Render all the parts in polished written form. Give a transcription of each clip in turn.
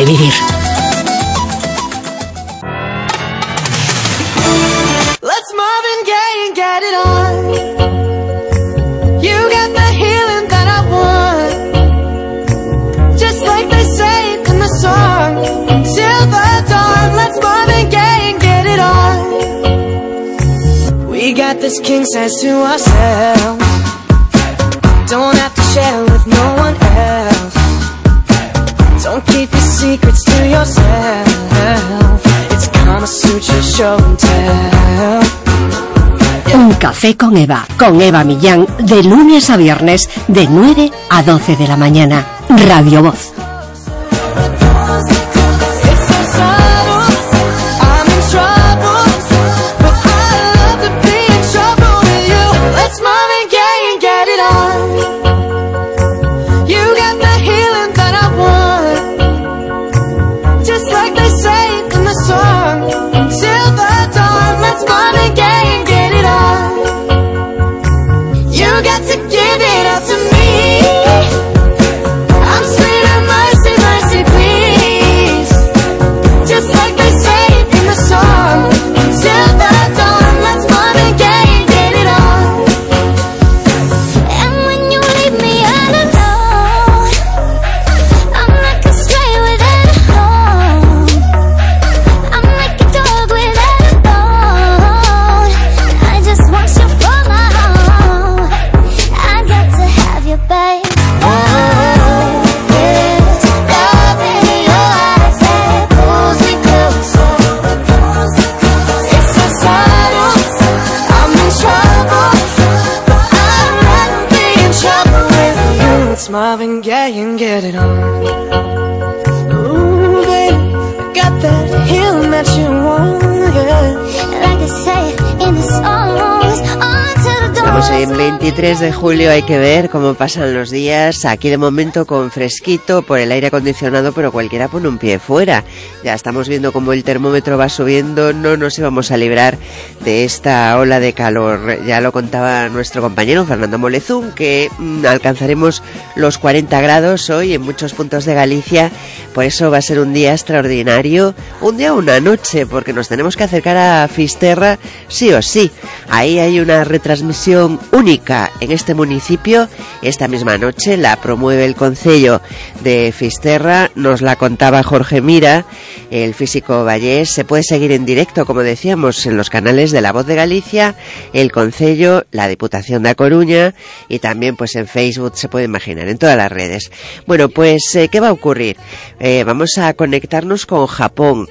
de vivir. Let's Marvin Gaye and get it on. You got the healing that I want, just like they say in the song. Until the dawn, let's Marvin Gaye and get it on. We got this king size to ourselves. Don't have to share with no one else. Don't keep your secrets to yourself. It's Kama Sutra show and tell. Un café con Eva Millán, de lunes a viernes, de 9 a 12 de la mañana. Radio Voz. Marvin Gaye and get it on. Ooh, baby, I got that healing that you want, yeah. Like they say in the songs, on to the door. Estamos en 23 de julio, hay que ver cómo pasan los días. Aquí de momento con fresquito por el aire acondicionado, pero cualquiera pone un pie fuera. Ya estamos viendo cómo el termómetro va subiendo, no nos íbamos a librar de esta ola de calor. Ya lo contaba nuestro compañero Fernando Molezún, que alcanzaremos los 40 grados hoy en muchos puntos de Galicia. Por eso va a ser un día extraordinario, un día o una noche, porque nos tenemos que acercar a Fisterra sí o sí. Ahí hay una retransmisión única en este municipio. Esta misma noche la promueve el Concello de Fisterra, nos la contaba Jorge Mira, el físico vallés. Se puede seguir en directo, como decíamos, en los canales de La Voz de Galicia, el Concello, la Diputación de A Coruña, y también pues en Facebook, se puede imaginar, en todas las redes. Bueno, pues ¿qué va a ocurrir? Vamos a conectarnos con Japón,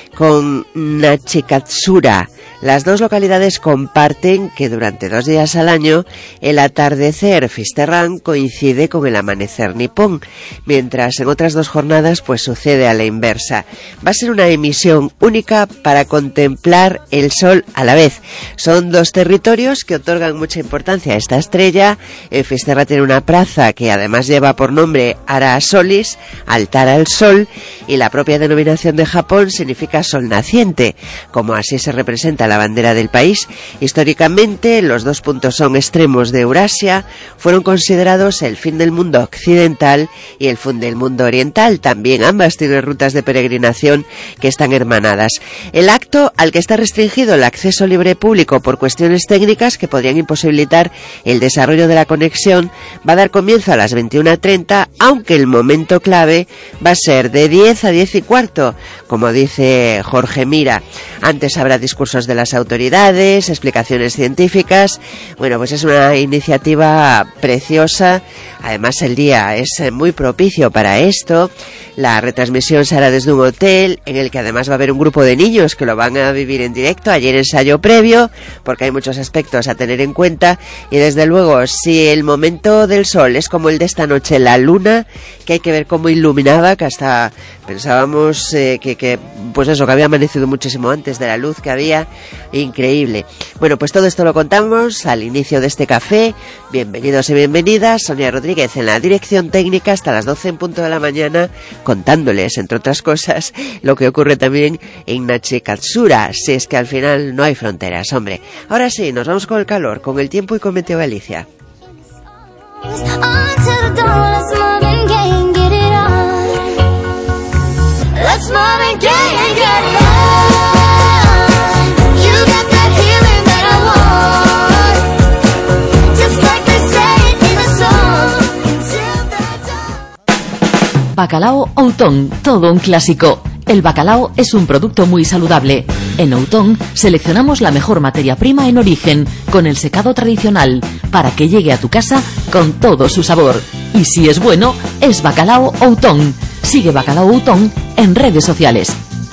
con Nachikatsura. Las dos localidades comparten que durante 2 días al año el atardecer fisterrán coincide con el amanecer nipón, mientras en otras 2 jornadas pues sucede a la inversa. Va a ser una emisión única para contemplar el sol a la vez. Son 2 territorios que otorgan mucha importancia a esta estrella. Fisterra tiene una plaza que además lleva por nombre Ara Solis, altar al sol, y la propia denominación de Japón significa sol naciente, como así se representa la bandera del país. Históricamente, los 2 puntos son extremos de Eurasia, fueron considerados el fin del mundo occidental y el fin del mundo oriental. También ambas tienen rutas de peregrinación que están hermanadas. El acto, al que está restringido el acceso libre público por cuestiones técnicas que podrían imposibilitar el desarrollo de la conexión, va a dar comienzo a las 21:30, aunque el momento clave va a ser de 10 a 10 y cuarto, como dice Jorge Mira. Antes habrá discursos de las autoridades, explicaciones científicas. Bueno, pues es una iniciativa preciosa. Además, el día es muy propicio para esto. La retransmisión se hará desde un hotel, en el que además va a haber un grupo de niños que lo van a vivir en directo. Ayer ensayo previo, porque hay muchos aspectos a tener en cuenta. Y desde luego, si el momento del sol es como el de esta noche, la luna, que hay que ver cómo iluminaba, que hasta pensábamos que pues eso, que había amanecido muchísimo antes de la luz que había. Increíble. Bueno, pues todo esto lo contamos al inicio de este café. Bienvenidos y bienvenidas. Sonia Rodríguez en la dirección técnica hasta las 12 en punto de la mañana, contándoles, entre otras cosas, lo que ocurre también en Nachikatsura, si es que al final no hay fronteras, hombre. Ahora sí, nos vamos con el calor, con el tiempo y con Meteo Galicia. let's move and get it on. You got that healing that I want, just like they say in the song, until the dawn. Bacalao Outón, todo un clásico. El bacalao es un producto muy saludable. En Outón seleccionamos la mejor materia prima en origen, con el secado tradicional, para que llegue a tu casa con todo su sabor. Y si es bueno, es Bacalao Outón. Sigue Bacalao Outón en redes sociales.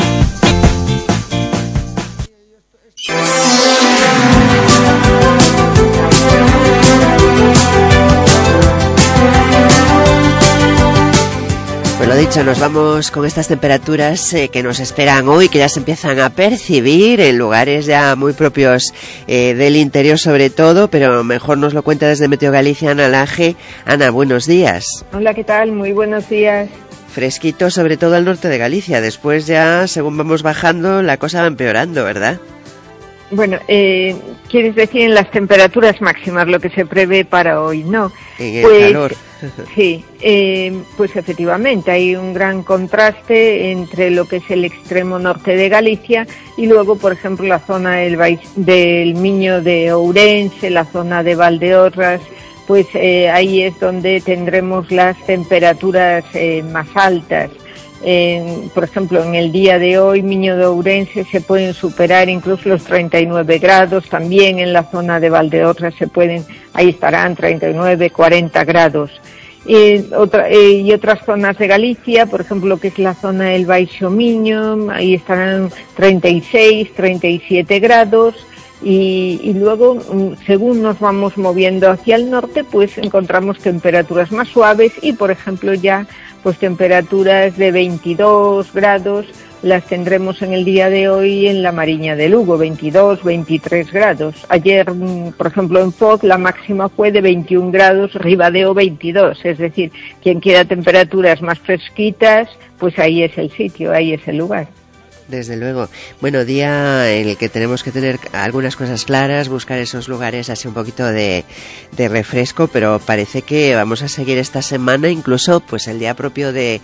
Pues lo dicho, nos vamos con estas temperaturas que nos esperan hoy, que ya se empiezan a percibir en lugares ya muy propios del interior sobre todo, pero mejor nos lo cuenta desde Meteo Galicia Ana Laje. Ana, buenos días. Hola, ¿qué tal? Muy buenos días. Fresquito sobre todo al norte de Galicia, después ya según vamos bajando la cosa va empeorando, ¿verdad? Bueno, quieres decir en las temperaturas máximas lo que se prevé para hoy, ¿no? En el calor. Sí, pues efectivamente hay un gran contraste entre lo que es el extremo norte de Galicia y luego, por ejemplo, la zona del Miño de Ourense, la zona de Valdeorras, pues ahí es donde tendremos las temperaturas más altas. Por ejemplo, en el día de hoy, Miño de Ourense se pueden superar incluso los 39 grados, también en la zona de Valdeorras ahí estarán 39, 40 grados. Y otras zonas de Galicia, por ejemplo, que es la zona del Baixo Miño, ahí estarán 36, 37 grados. Y luego, según nos vamos moviendo hacia el norte, pues encontramos temperaturas más suaves y, por ejemplo, ya pues temperaturas de 22 grados las tendremos en el día de hoy en la Mariña de Lugo, 22, 23 grados. Ayer, por ejemplo, en Foz la máxima fue de 21 grados, Ribadeo 22, es decir, quien quiera temperaturas más fresquitas, pues ahí es el sitio, ahí es el lugar. Desde luego. Bueno, día en el que tenemos que tener algunas cosas claras, buscar esos lugares así un poquito de refresco, pero parece que vamos a seguir esta semana, incluso pues el día propio de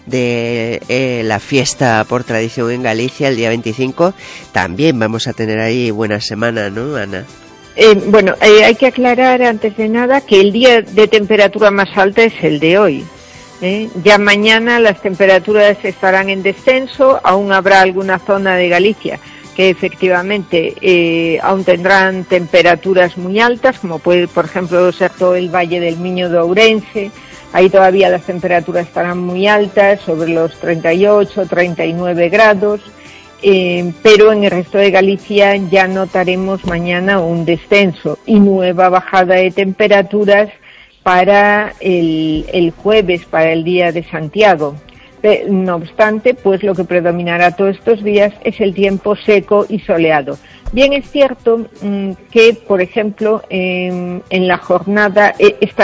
la fiesta por tradición en Galicia, el día 25, también vamos a tener ahí buena semana, ¿no, Ana? Bueno, hay que aclarar antes de nada que el día de temperatura más alta es el de hoy. Ya mañana las temperaturas estarán en descenso, aún habrá alguna zona de Galicia que efectivamente aún tendrán temperaturas muy altas, como puede, por ejemplo, ser todo el Valle del Miño de Ourense. Ahí todavía las temperaturas estarán muy altas, sobre los 38, 39 grados, pero en el resto de Galicia ya notaremos mañana un descenso y nueva bajada de temperaturas para el jueves, para el día de Santiago. No obstante, pues lo que predominará todos estos días es el tiempo seco y soleado. Bien es cierto que, por ejemplo, en la jornada,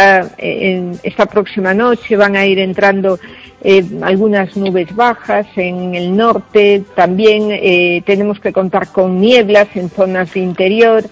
esta próxima noche van a ir entrando algunas nubes bajas en el norte. También tenemos que contar con nieblas en zonas de interior,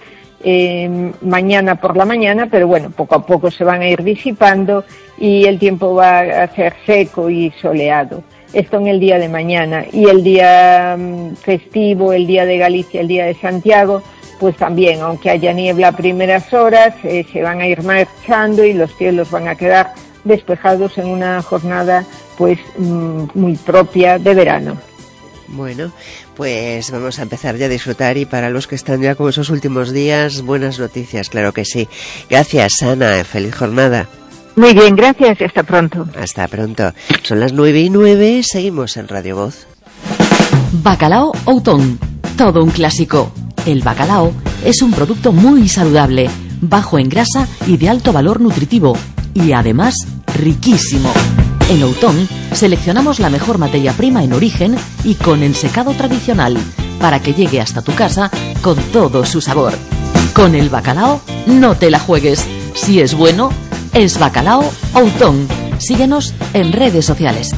mañana por la mañana, pero bueno, poco a poco se van a ir disipando y el tiempo va a ser seco y soleado. Esto en el día de mañana. Y el día festivo, el día de Galicia, el día de Santiago, pues también, aunque haya niebla a primeras horas, se van a ir marchando y los cielos van a quedar despejados en una jornada pues muy propia de verano. Bueno, pues vamos a empezar ya a disfrutar y para los que están ya con esos últimos días, buenas noticias, claro que sí. Gracias, Ana, feliz jornada. Muy bien, gracias y hasta pronto. Hasta pronto. Son las 9:09, seguimos en Radio Voz. Bacalao Outón, todo un clásico. El bacalao es un producto muy saludable, bajo en grasa y de alto valor nutritivo, y además riquísimo. En Outón seleccionamos la mejor materia prima en origen y con el secado tradicional, para que llegue hasta tu casa con todo su sabor. Con el bacalao no te la juegues. Si es bueno, es Bacalao Outón. Síguenos en redes sociales.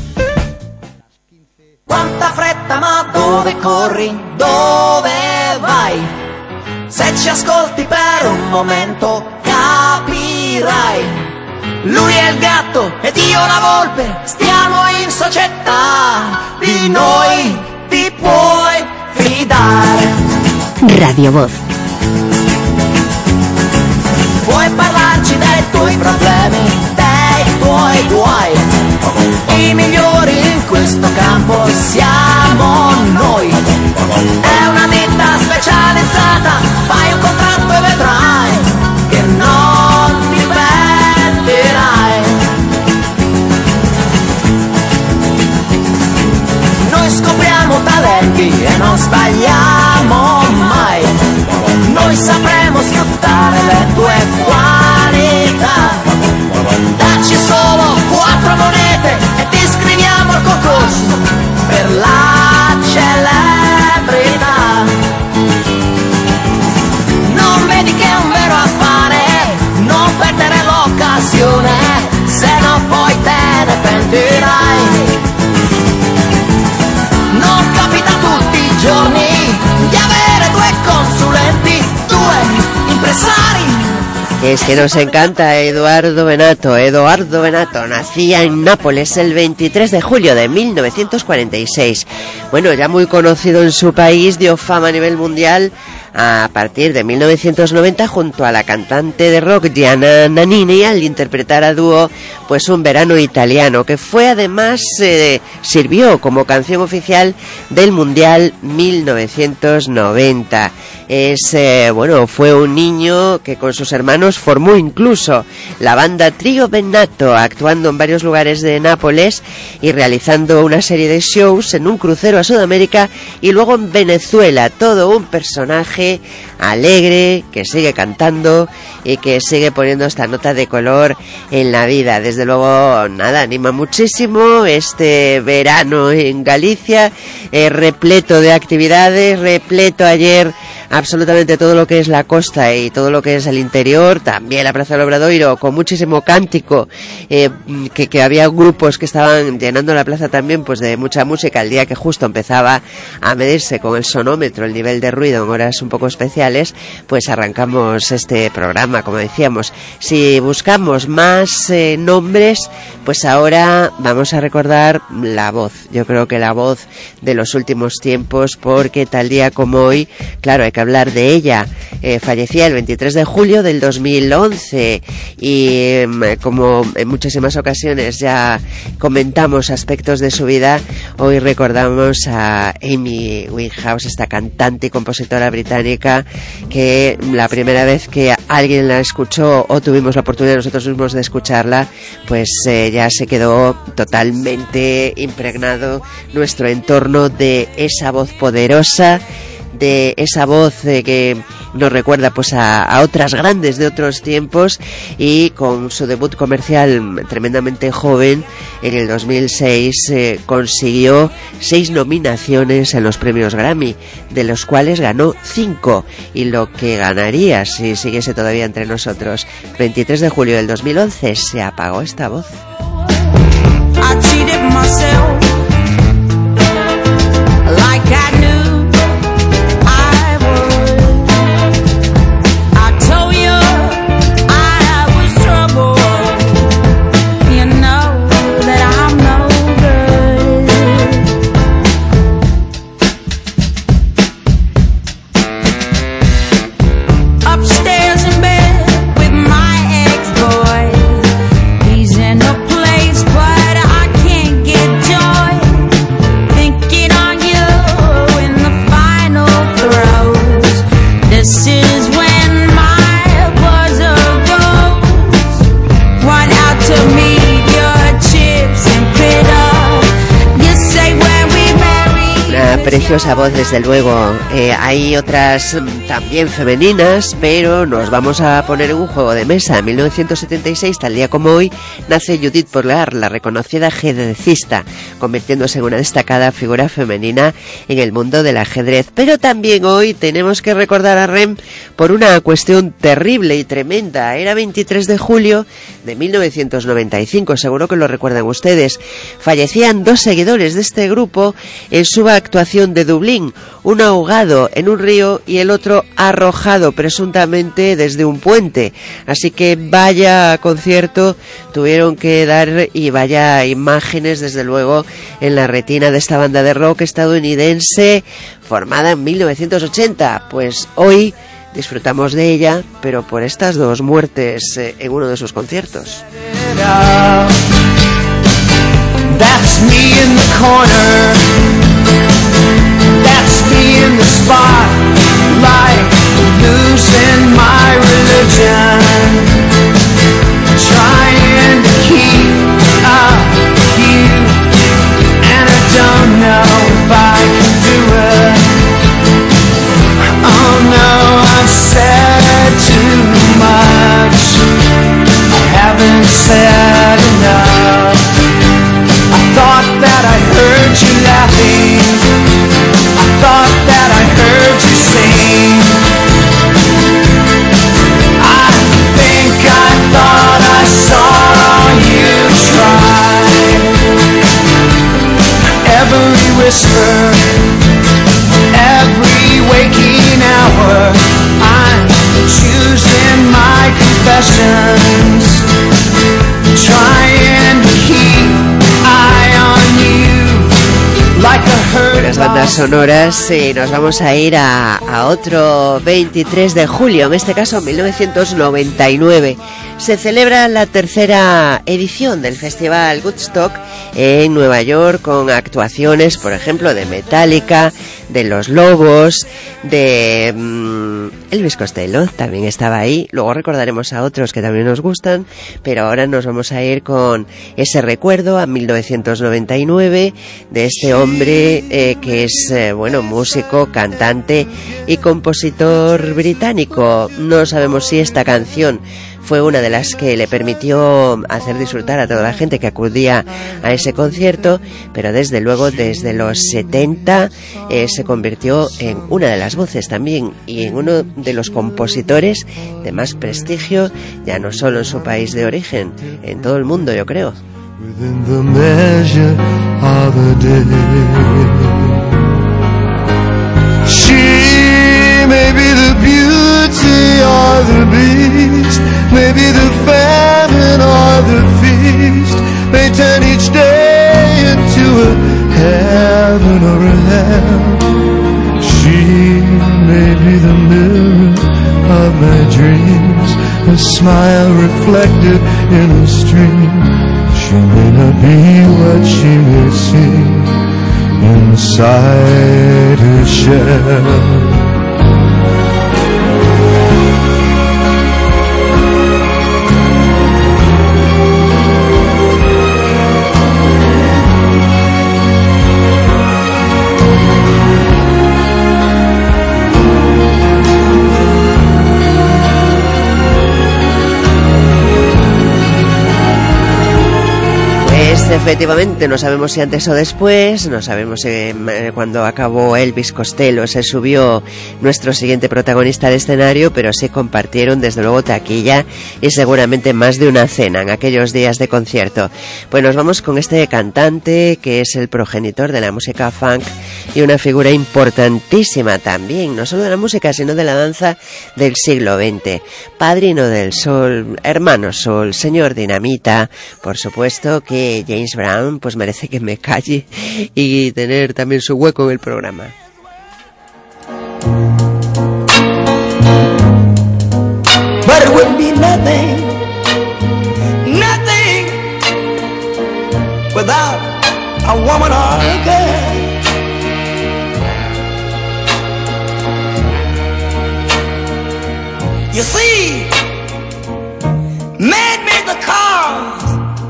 Quanta fretta, ma dove corri, dove vai? Se ci ascolti per un momento capirai. Lui è il gatto ed io la volpe, stiamo in società, di noi Radio Voz. Puoi parlarci dei tuoi problemi, dei tuoi guai. I migliori in questo campo siamo noi. È una ditta specializzata, fai un contratto e vedrai che non ti pentirai. Noi scopriamo talenti e non sbagliamo mai. Noi sapremo sfruttare le tue qualità. Dacci solo 4 monete e ti iscriviamo al concorso per la celebrità. Non vedi che è un vero affare, non perdere l'occasione, se no poi te ne pentirai. Non capita tutti i giorni di avere 2 consulenti, 2 impresari. Es que nos encanta Eduardo Benato. Eduardo Benato nacía en Nápoles el 23 de julio de 1946. Bueno, ya muy conocido en su país, dio fama a nivel mundial a partir de 1990 junto a la cantante de rock Gianna Nannini al interpretar a dúo pues Un verano italiano, que fue además sirvió como canción oficial del Mundial 1990. Fue un niño que con sus hermanos formó incluso la banda Trio Benato, actuando en varios lugares de Nápoles y realizando una serie de shows en un crucero a Sudamérica y luego en Venezuela. Todo un personaje alegre que sigue cantando y que sigue poniendo esta nota de color en la vida. Desde luego, nada, anima muchísimo este verano en Galicia, repleto de actividades, repleto ayer absolutamente todo lo que es la costa y todo lo que es el interior, también la Plaza del Obradoiro, con muchísimo cántico, que había grupos que estaban llenando la plaza también pues de mucha música, el día que justo empezaba a medirse con el sonómetro el nivel de ruido en horas un poco especiales, pues arrancamos este programa, como decíamos. Si buscamos más nombres, pues ahora vamos a recordar la voz, yo creo que la voz de los últimos tiempos, porque tal día como hoy, claro, hay que hablar de ella. Fallecía el 23 de julio del 2011 y como en muchísimas ocasiones ya comentamos aspectos de su vida, hoy recordamos a Amy Winehouse, esta cantante y compositora británica que la primera vez que alguien la escuchó o tuvimos la oportunidad nosotros mismos de escucharla, pues ya se quedó totalmente impregnado nuestro entorno de esa voz poderosa, de esa voz que nos recuerda pues a otras grandes de otros tiempos, y con su debut comercial tremendamente joven en el 2006 consiguió 6 nominaciones en los premios Grammy, de los cuales ganó 5, y lo que ganaría si siguiese todavía entre nosotros. 23 de julio del 2011 se apagó esta voz. Preciosa voz, desde luego. Hay otras también femeninas, pero nos vamos a poner en un juego de mesa. En 1976, tal día como hoy, nace Judith Butler, la reconocida ajedrecista, convirtiéndose en una destacada figura femenina en el mundo del ajedrez. Pero también hoy tenemos que recordar a Rem por una cuestión terrible y tremenda. Era 23 de julio de 1995, seguro que lo recuerdan ustedes. Fallecían 2 seguidores de este grupo en su actuación población de Dublín, uno ahogado en un río y el otro arrojado presuntamente desde un puente. Así que vaya concierto tuvieron que dar y vaya imágenes desde luego en la retina de esta banda de rock estadounidense formada en 1980. Pues hoy disfrutamos de ella, pero por estas dos muertes en uno de sus conciertos. That's me in the corner. That's me in the spotlight, losing my religion, trying to keep up you, and I don't know if I can do it. Oh no, I've said too much. I haven't said enough. Thought that I heard you laughing, I thought that I heard you sing. I think I thought I saw you try. Every whisper, every waking hour, I'm choosing my confessions, trying to keep las bandas sonoras y nos vamos a ir a otro 23 de julio, en este caso 1999. Se celebra la tercera edición del Festival Woodstock en Nueva York con actuaciones, por ejemplo, de Metallica, de Los Lobos, de Elvis Costello, también estaba ahí. Luego recordaremos a otros que también nos gustan, pero ahora nos vamos a ir con ese recuerdo a 1999 de este hombre que es, músico, cantante y compositor británico. No sabemos si esta canción fue una de las que le permitió hacer disfrutar a toda la gente que acudía a ese concierto, pero desde luego desde los 70 se convirtió en una de las voces también y en uno de los compositores de más prestigio, ya no solo en su país de origen, en todo el mundo, yo creo. Within the measure of a day, she may be the beauty or the beast, maybe the famine or the feast, may turn each day into a heaven or a hell. She may be the mirror of my dreams, a smile reflected in a stream. She may not be what she may seem inside her shell. Efectivamente, no sabemos si antes o después, no sabemos cuando acabó Elvis Costello, se subió nuestro siguiente protagonista al escenario, pero sí compartieron desde luego taquilla y seguramente más de una cena en aquellos días de concierto. Pues nos vamos con este cantante que es el progenitor de la música funk y una figura importantísima también, no solo de la música sino de la danza del siglo XX. Padrino del Sol, hermano Sol, señor Dinamita, por supuesto que James Brown pues merece que me calle y tener también su hueco en el programa. But it wouldn't be nothing without a woman or a girl. You see, man made the cars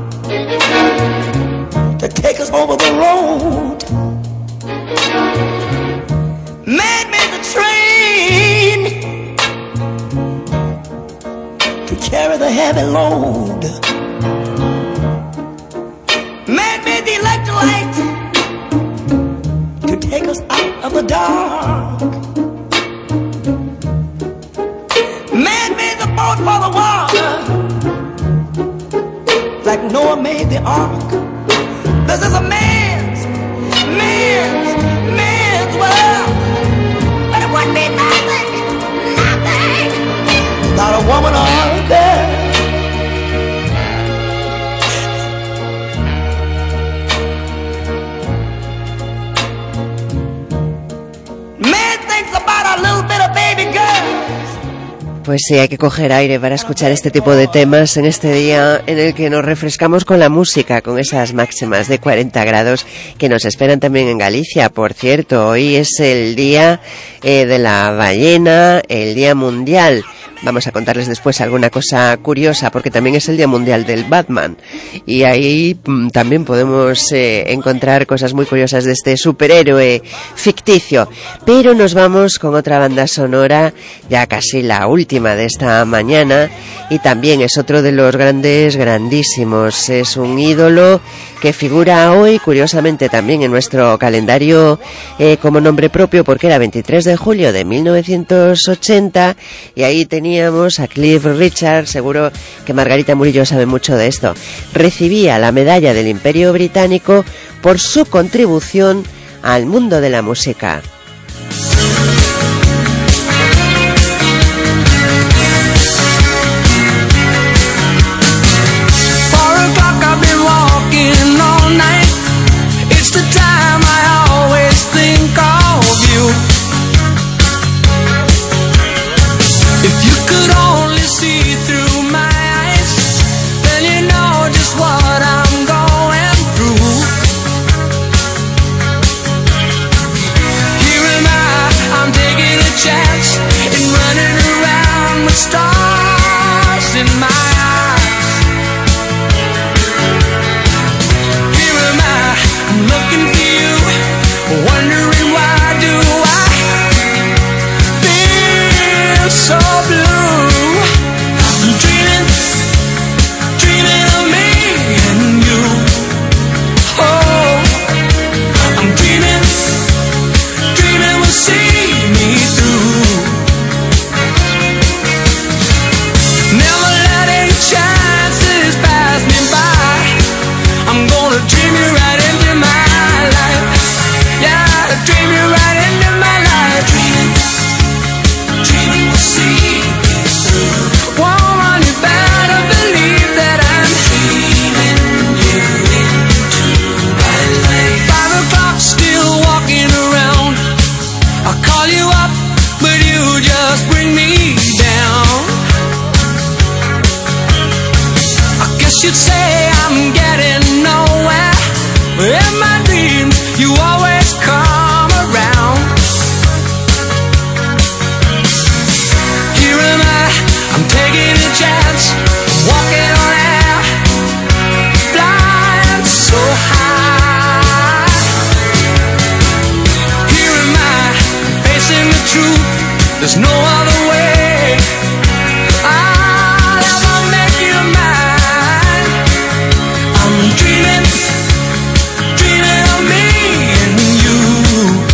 to take us over the road. Man made the train to carry the heavy load. Man made the electric light to take us out of the dark. Man made the boat for the water, like Noah made the ark. This is a man's Pues sí, hay que coger aire para escuchar este tipo de temas en este día en el que nos refrescamos con la música, con esas máximas de 40 grados que nos esperan también en Galicia. Por cierto, hoy es el día de la ballena, el día mundial. Vamos a contarles después alguna cosa curiosa, porque también es el Día Mundial del Batman. Y ahí también podemos encontrar cosas muy curiosas de este superhéroe ficticio. Pero nos vamos con otra banda sonora, ya casi la última de esta mañana. Y también es otro de los grandes, grandísimos. Es un ídolo que figura hoy, curiosamente, también en nuestro calendario como nombre propio, porque era 23 de julio de 1980. Y ahí teníamos a Cliff Richard. Seguro que Margarita Murillo sabe mucho de esto. Recibía la medalla del Imperio Británico por su contribución al mundo de la música. There's no other way. I'll ever make you mine. I'm dreaming, dreaming of me and you.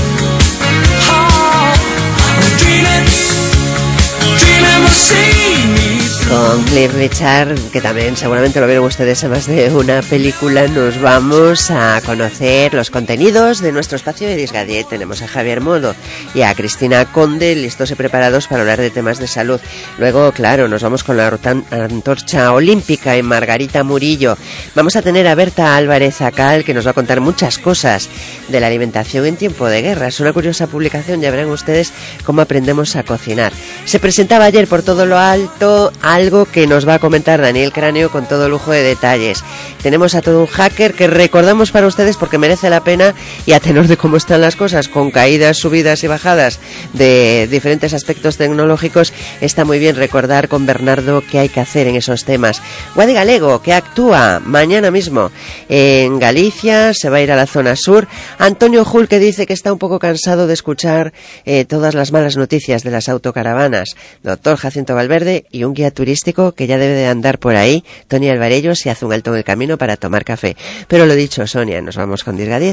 Oh, I'm dreaming, dreaming of seeing me. Con Cliff Richard, que también seguramente lo vieron ustedes en más de una película, nos vamos a conocer los contenidos de nuestro espacio de Disgadiet. Tenemos a Javier Modo y a Cristina Conde listos y preparados para hablar de temas de salud. Luego, claro, nos vamos con la antorcha olímpica en Margarita Murillo. Vamos a tener a Berta Álvarez Acal, que nos va a contar muchas cosas de la alimentación en tiempo de guerra. Es una curiosa publicación, ya verán ustedes cómo aprendemos a cocinar. Se presentaba ayer por todo lo alto algo que nos va a comentar Daniel Cráneo con todo lujo de detalles. Tenemos a todo un hacker que recordamos para ustedes porque merece la pena, y a tenor de cómo están las cosas, con caídas, subidas y bajadas de diferentes aspectos tecnológicos, está muy bien recordar con Bernardo qué hay que hacer en esos temas. Guadi Galego, que actúa mañana mismo en Galicia, se va a ir a la zona sur. Antonio Jul, que dice que está un poco cansado de escuchar todas las malas noticias de las autocaravanas. Doctor Jacinto Valverde y un guía turístico que ya debe de andar por ahí, Tony Alvarello, si hace un alto en el camino para tomar café. Pero lo dicho, Sonia, nos vamos con Disgadiet.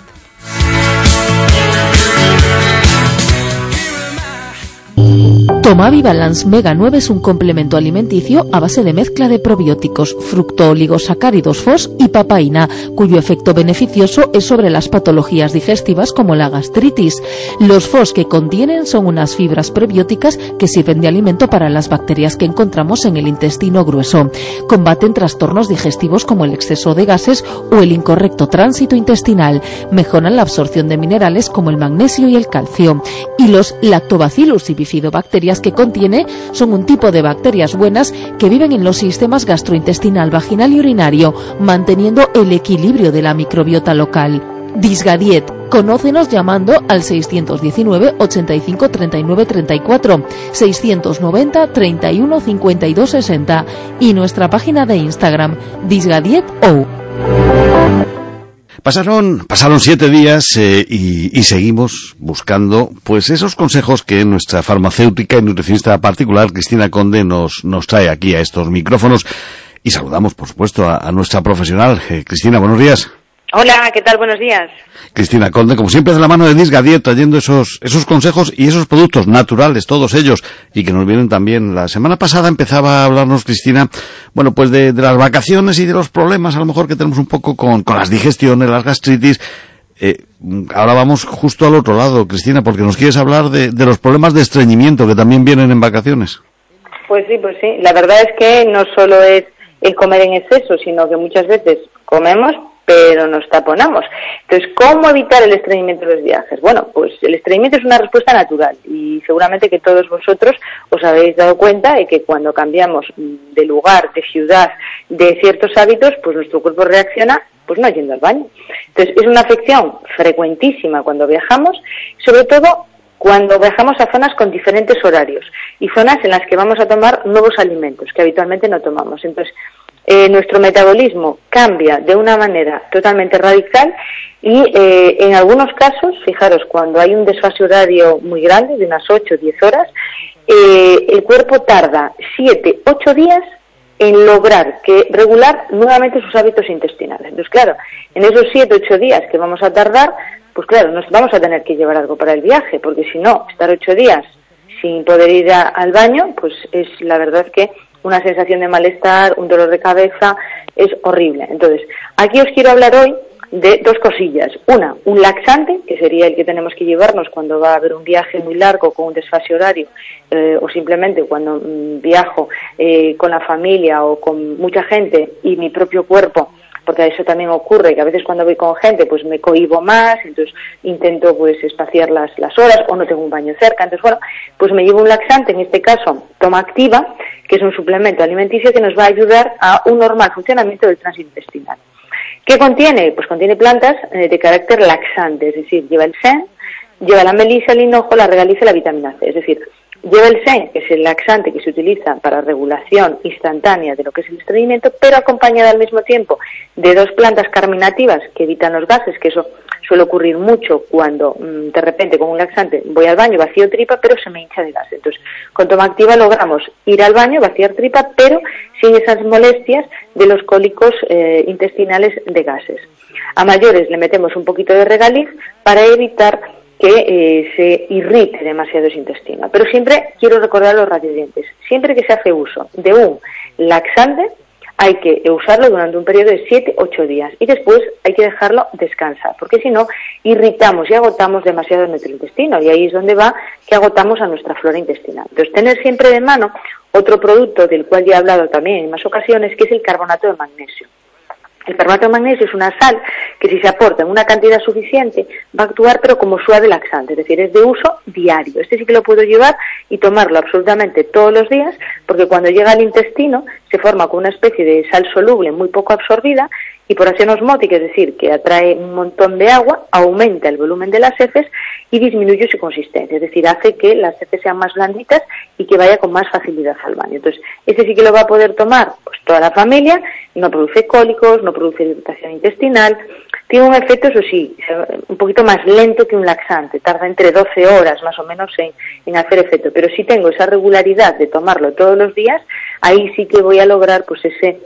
Tomavi Balance Mega 9 es un complemento alimenticio a base de mezcla de probióticos, fructooligosacáridos FOS y papaína, cuyo efecto beneficioso es sobre las patologías digestivas como la gastritis. Los FOS que contienen son unas fibras prebióticas que sirven de alimento para las bacterias que encontramos en el intestino grueso. Combaten trastornos digestivos como el exceso de gases o el incorrecto tránsito intestinal. Mejoran la absorción de minerales como el magnesio y el calcio. Y los lactobacillus y bifidobacterias que contiene son un tipo de bacterias buenas que viven en los sistemas gastrointestinal, vaginal y urinario, manteniendo el equilibrio de la microbiota local. Disgadiet. Conócenos llamando al 619 85 39 34, 690 31 52 60 y nuestra página de Instagram, disgadietou. Pasaron 7 días y seguimos buscando pues esos consejos que nuestra farmacéutica y nutricionista particular, Cristina Conde, nos trae aquí a estos micrófonos. Y saludamos, por supuesto, a nuestra profesional. Cristina, buenos días. Hola, ¿qué tal? Buenos días. Cristina Conde, como siempre, de la mano de Disgadiet, trayendo esos consejos y esos productos naturales, todos ellos, y que nos vienen también. La semana pasada empezaba a hablarnos, Cristina, bueno, pues de las vacaciones y de los problemas, a lo mejor, que tenemos un poco con las digestiones, las gastritis. Ahora vamos justo al otro lado, Cristina, porque nos quieres hablar de los problemas de estreñimiento que también vienen en vacaciones. Pues sí. La verdad es que no solo es el comer en exceso, sino que muchas veces comemos, pero nos taponamos. Entonces, ¿cómo evitar el estreñimiento de los viajes? Bueno, pues el estreñimiento es una respuesta natural y seguramente que todos vosotros os habéis dado cuenta de que cuando cambiamos de lugar, de ciudad, de ciertos hábitos, pues nuestro cuerpo reacciona pues no yendo al baño. Entonces, es una afección frecuentísima cuando viajamos, sobre todo cuando viajamos a zonas con diferentes horarios y zonas en las que vamos a tomar nuevos alimentos que habitualmente no tomamos. Entonces, nuestro metabolismo cambia de una manera totalmente radical y en algunos casos, fijaros, cuando hay un desfase horario muy grande, de unas 8 o 10 horas, el cuerpo tarda 7, 8 días en lograr regular nuevamente sus hábitos intestinales. Entonces, claro, en esos 7, 8 días que vamos a tardar, pues claro, nos vamos a tener que llevar algo para el viaje, porque si no, estar 8 días sin poder ir al baño, pues es la verdad que una sensación de malestar, un dolor de cabeza, es horrible. Entonces, aquí os quiero hablar hoy de dos cosillas. Una, un laxante, que sería el que tenemos que llevarnos cuando va a haber un viaje muy largo con un desfase horario, o simplemente cuando viajo con la familia o con mucha gente y mi propio cuerpo, porque eso también ocurre, que a veces cuando voy con gente pues me cohíbo más, entonces intento pues espaciar las horas o no tengo un baño cerca, entonces bueno, pues me llevo un laxante, en este caso Tomactiva, que es un suplemento alimenticio que nos va a ayudar a un normal funcionamiento del tránsito intestinal. ¿Qué contiene? Pues contiene plantas de carácter laxante, es decir, lleva el sen, lleva la melisa, el hinojo, la regaliza y la vitamina C, es decir, lleva el sen, que es el laxante que se utiliza para regulación instantánea de lo que es el estreñimiento, pero acompañada al mismo tiempo de dos plantas carminativas que evitan los gases, que eso suele ocurrir mucho cuando de repente con un laxante voy al baño, vacío tripa, pero se me hincha de gas. Entonces, con Tomactiva logramos ir al baño, vaciar tripa, pero sin esas molestias de los cólicos intestinales de gases. A mayores le metemos un poquito de regaliz para evitar que se irrite demasiado ese intestino. Pero siempre quiero recordar a los radioyentes, siempre que se hace uso de un laxante, hay que usarlo durante un periodo de 7-8 días y después hay que dejarlo descansar, porque si no, irritamos y agotamos demasiado nuestro intestino y ahí es donde va que agotamos a nuestra flora intestinal. Entonces, tener siempre de mano otro producto del cual ya he hablado también en más ocasiones, que es el carbonato de magnesio. El carbonato de magnesio es una sal que si se aporta en una cantidad suficiente va a actuar pero como suave laxante, es decir, es de uso diario. Este sí que lo puedo llevar y tomarlo absolutamente todos los días porque cuando llega al intestino se forma con una especie de sal soluble muy poco absorbida y por acción osmótica, es decir, que atrae un montón de agua, aumenta el volumen de las heces y disminuye su consistencia, es decir, hace que las heces sean más blanditas y que vaya con más facilidad al baño. Entonces, este sí que lo va a poder tomar pues toda la familia, no produce cólicos, no produce irritación intestinal, tiene un efecto, eso sí, un poquito más lento que un laxante, tarda entre 12 horas más o menos en hacer efecto, pero si tengo esa regularidad de tomarlo todos los días, ahí sí que voy a lograr pues ese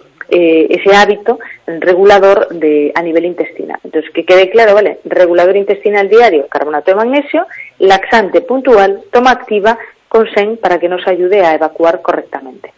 hábito regulador a nivel intestinal. Entonces, que quede claro, ¿vale? Regulador intestinal diario, carbonato de magnesio, laxante puntual, Tomactiva con sen para que nos ayude a evacuar correctamente.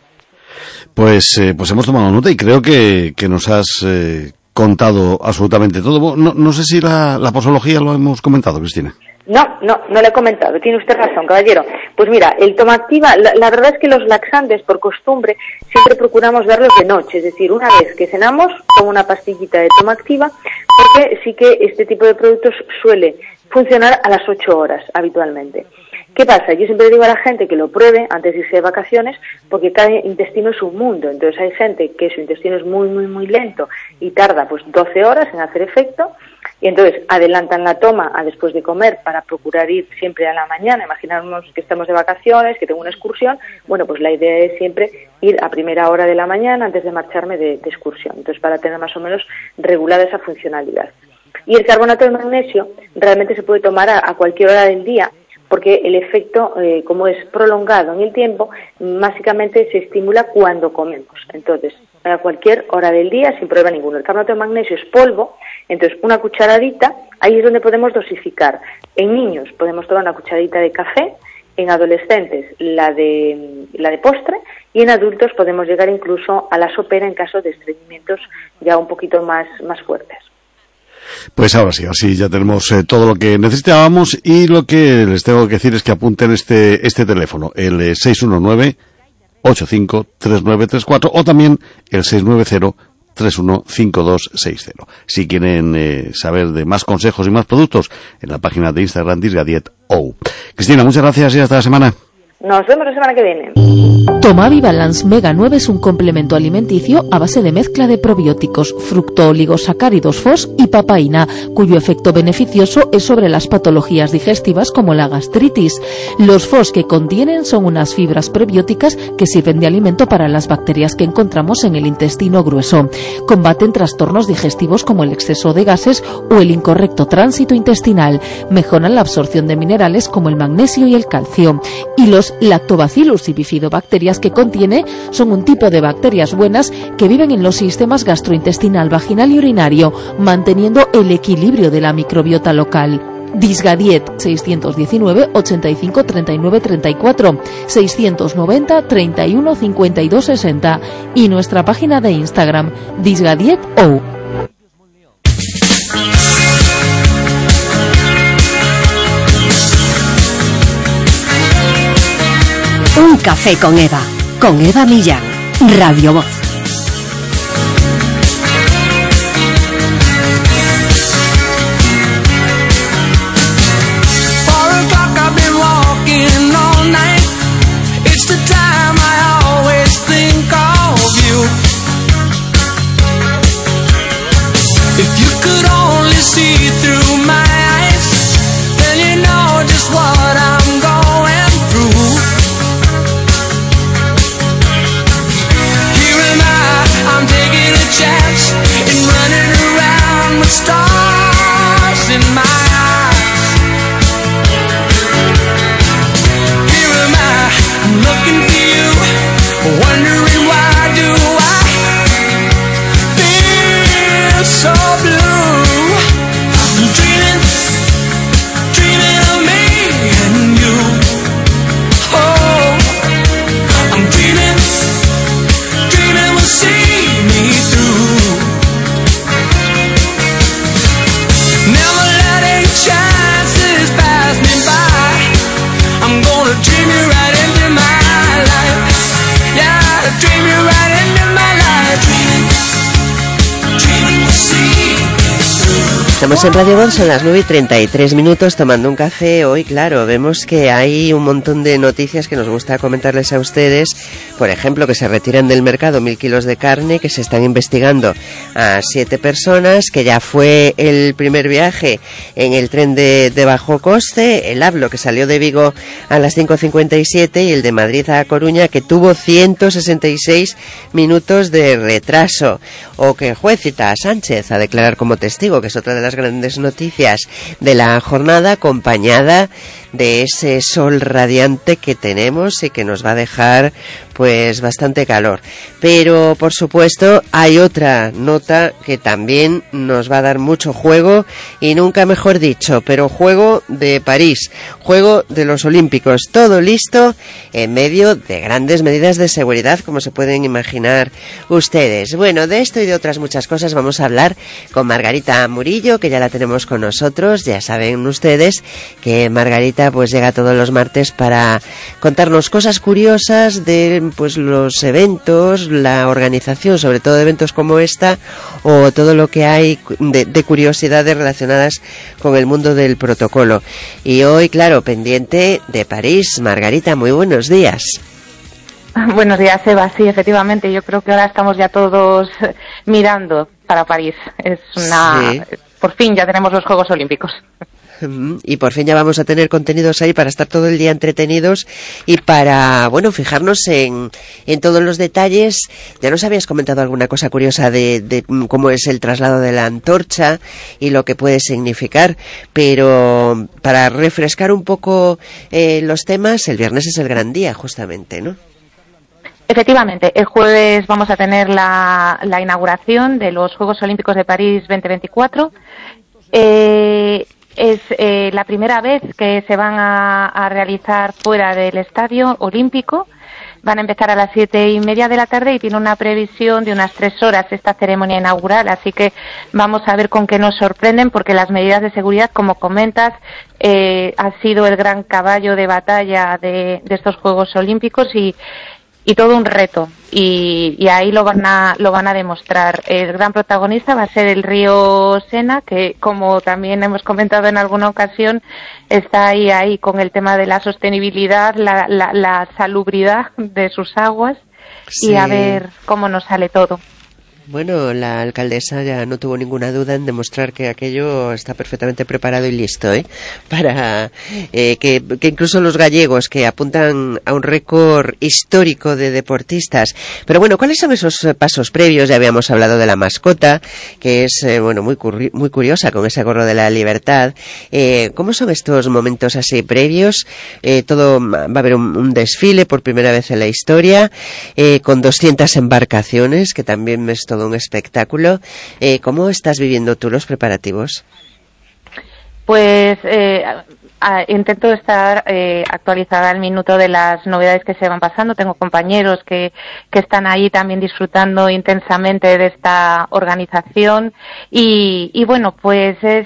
Pues hemos tomado nota y creo que nos has contado absolutamente todo. No sé si la posología lo hemos comentado, Cristina. No le he comentado, tiene usted razón, caballero. Pues mira, el Tomactiva, la verdad es que los laxantes, por costumbre, siempre procuramos darlos de noche, es decir, una vez que cenamos, tomo una pastillita de Tomactiva, porque sí que este tipo de productos suele funcionar a las 8 horas habitualmente. ¿Qué pasa? Yo siempre digo a la gente que lo pruebe antes de irse de vacaciones, porque cada intestino es un mundo. Entonces hay gente que su intestino es muy, muy, muy lento y tarda pues 12 horas en hacer efecto, y entonces adelantan la toma a después de comer para procurar ir siempre a la mañana. Imaginarnos que estamos de vacaciones, que tengo una excursión. Bueno, pues la idea es siempre ir a primera hora de la mañana antes de marcharme de excursión. Entonces, para tener más o menos regulada esa funcionalidad. Y el carbonato de magnesio realmente se puede tomar a cualquier hora del día, porque el efecto, como es prolongado en el tiempo, básicamente se estimula cuando comemos. Entonces, a cualquier hora del día, sin problema ninguno. El carbonato de magnesio es polvo, entonces una cucharadita, ahí es donde podemos dosificar. En niños podemos tomar una cucharadita de café, en adolescentes la de postre, y en adultos podemos llegar incluso a la sopera en caso de estreñimientos ya un poquito más fuertes. Pues ahora sí, así ya tenemos todo lo que necesitábamos, y lo que les tengo que decir es que apunten este teléfono, el 619-853934, o también el 690-315260. Si quieren saber de más consejos y más productos, en la página de Instagram DisgaDiet.ou. Cristina, muchas gracias y hasta la semana. Nos vemos la semana que viene. Tomavi Balance Mega 9 es un complemento alimenticio a base de mezcla de probióticos, fructooligosacáridos FOS y papaína, cuyo efecto beneficioso es sobre las patologías digestivas como la gastritis. Los FOS que contienen son unas fibras prebióticas que sirven de alimento para las bacterias que encontramos en el intestino grueso. Combaten trastornos digestivos como el exceso de gases o el incorrecto tránsito intestinal. Mejoran la absorción de minerales como el magnesio y el calcio. Y los lactobacillus y bifidobacterias que contiene son un tipo de bacterias buenas que viven en los sistemas gastrointestinal, vaginal y urinario, manteniendo el equilibrio de la microbiota local. Disgadiet 619 85 39 34 690 31 52 60 y nuestra página de Instagram Disgadiet.ou. Un café con Eva Millán, Radio Voz. Estamos en Radio Voz, son las 9:33 tomando un café. Hoy, claro, vemos que hay un montón de noticias que nos gusta comentarles a ustedes. Por ejemplo, que se retiran del mercado 1.000 kilos de carne, que se están investigando a 7 personas, que ya fue el primer viaje en el tren de bajo coste, el AVLO que salió de Vigo a las 5:57 y el de Madrid a Coruña que tuvo 166 minutos de retraso. O que el juez cita a Sánchez a declarar como testigo, que es otra de las grandes noticias de la jornada, acompañada de ese sol radiante que tenemos y que nos va a dejar pues bastante calor. Pero por supuesto hay otra nota que también nos va a dar mucho juego, y nunca mejor dicho, pero juego de París, juego de los Olímpicos, todo listo en medio de grandes medidas de seguridad, como se pueden imaginar ustedes. Bueno, de esto y de otras muchas cosas vamos a hablar con Margarita Murillo, que ya la tenemos con nosotros. Ya saben ustedes que Margarita pues llega todos los martes para contarnos cosas curiosas del pues los eventos, la organización, sobre todo de eventos como esta, o todo lo que hay de curiosidades relacionadas con el mundo del protocolo. Y hoy, claro, pendiente de París. Margarita, muy buenos días. Buenos días, Eva. Sí, efectivamente, yo creo que ahora estamos ya todos mirando para París. Sí. Por fin ya tenemos los Juegos Olímpicos. Y por fin ya vamos a tener contenidos ahí para estar todo el día entretenidos y para, bueno, fijarnos en todos los detalles. Ya nos habías comentado alguna cosa curiosa de cómo es el traslado de la antorcha y lo que puede significar, pero para refrescar un poco los temas, el viernes es el gran día, justamente, ¿no? Efectivamente, el jueves vamos a tener la inauguración de los Juegos Olímpicos de París 2024. Es la primera vez que se van a realizar fuera del Estadio Olímpico. Van a empezar a las 7:30 de la tarde y tiene una previsión de unas 3 horas esta ceremonia inaugural, así que vamos a ver con qué nos sorprenden, porque las medidas de seguridad, como comentas, ha sido el gran caballo de batalla de estos Juegos Olímpicos y todo un reto, y ahí lo van a demostrar. El gran protagonista va a ser el río Sena, que, como también hemos comentado en alguna ocasión, está ahí con el tema de la sostenibilidad, la salubridad de sus aguas, sí. Y a ver cómo nos sale todo. Bueno, la alcaldesa ya no tuvo ninguna duda en demostrar que aquello está perfectamente preparado y listo, para que incluso los gallegos, que apuntan a un récord histórico de deportistas. Pero bueno, ¿cuáles son esos pasos previos? Ya habíamos hablado de la mascota, que es muy curiosa, con ese gorro de la libertad. ¿Cómo son estos momentos así previos? Va a haber un desfile por primera vez en la historia, con 200 embarcaciones, que también es todo un espectáculo. ¿Cómo estás viviendo tú los preparativos? Pues intento estar actualizada al minuto de las novedades que se van pasando. Tengo compañeros que están ahí también disfrutando intensamente de esta organización y bueno, pues es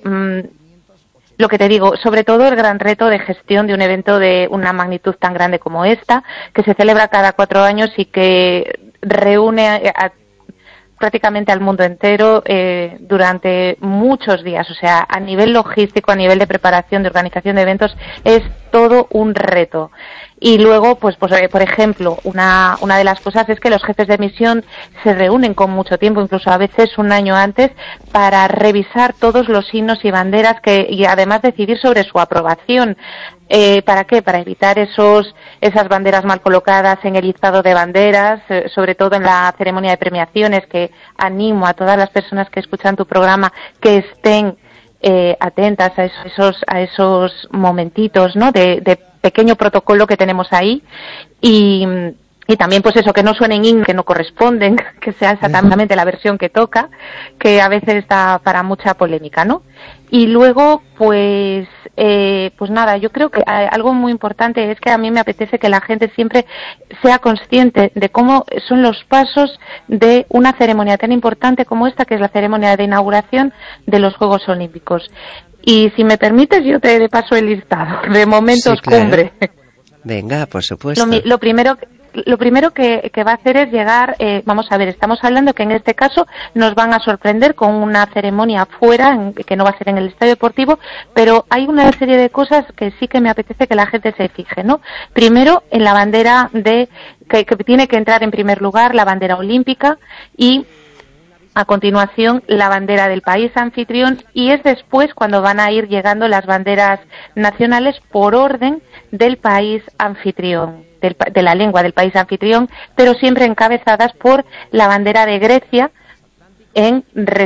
lo que te digo, sobre todo el gran reto de gestión de un evento de una magnitud tan grande como esta, que se celebra cada 4 años y que reúne prácticamente al mundo entero durante muchos días. O sea, a nivel logístico, a nivel de preparación, de organización de eventos, es todo un reto. Y luego, pues por ejemplo, una de las cosas es que los jefes de misión se reúnen con mucho tiempo, incluso a veces un año antes, para revisar todos los himnos y banderas y además decidir sobre su aprobación. ¿Para qué? Para evitar esas banderas mal colocadas en el izado de banderas, sobre todo en la ceremonia de premiaciones, que animo a todas las personas que escuchan tu programa que estén atentas a esos momentitos, ¿no? de pequeño protocolo que tenemos ahí y también pues eso, que no suenen himnos que no corresponden, que sea exactamente la versión que toca, que a veces da para mucha polémica, ¿no? Y luego pues nada, yo creo que algo muy importante es que a mí me apetece que la gente siempre sea consciente de cómo son los pasos de una ceremonia tan importante como esta, que es la ceremonia de inauguración de los Juegos Olímpicos. Y si me permites, yo te paso el listado de momentos, sí, claro. Cumbre. Venga, por supuesto. Lo primero que va a hacer es llegar, vamos a ver, estamos hablando que en este caso nos van a sorprender con una ceremonia afuera, que no va a ser en el estadio deportivo, pero hay una serie de cosas que sí que me apetece que la gente se fije, ¿no? Primero, en la bandera que tiene que entrar en primer lugar la bandera olímpica y a continuación la bandera del país anfitrión, y es después cuando van a ir llegando las banderas nacionales por orden del país anfitrión, de la lengua del país anfitrión, pero siempre encabezadas por la bandera de Grecia en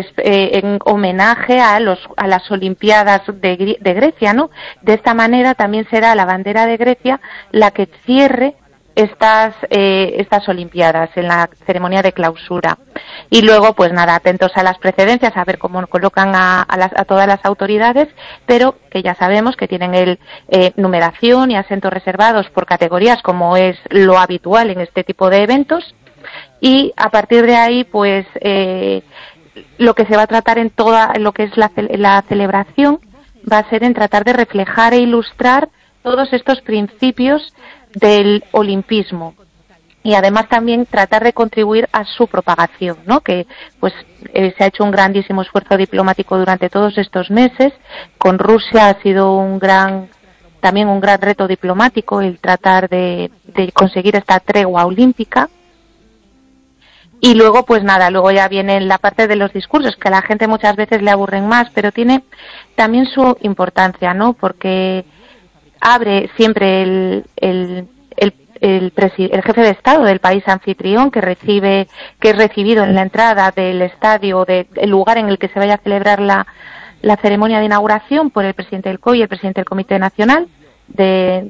homenaje a las Olimpiadas de Grecia, ¿no? De esta manera también será la bandera de Grecia la que cierre estas Olimpiadas en la ceremonia de clausura. Y luego, pues nada, atentos a las precedencias, a ver cómo colocan a todas las autoridades, pero que ya sabemos que tienen numeración y asientos reservados por categorías, como es lo habitual en este tipo de eventos. Y a partir de ahí, pues lo que se va a tratar en toda lo que es la celebración va a ser en tratar de reflejar e ilustrar todos estos principios del olimpismo. y además también tratar de contribuir a su propagación, ¿no? Que pues se ha hecho un grandísimo esfuerzo diplomático durante todos estos meses. Con Rusia ha sido también un gran reto diplomático el tratar de conseguir esta tregua olímpica. Y luego, pues nada, luego ya viene la parte de los discursos, que a la gente muchas veces le aburren más, pero tiene también su importancia, ¿no? Porque abre siempre el jefe de Estado del país anfitrión, que es recibido en la entrada del estadio, del lugar en el que se vaya a celebrar la ceremonia de inauguración, por el presidente del COI y el presidente del Comité Nacional de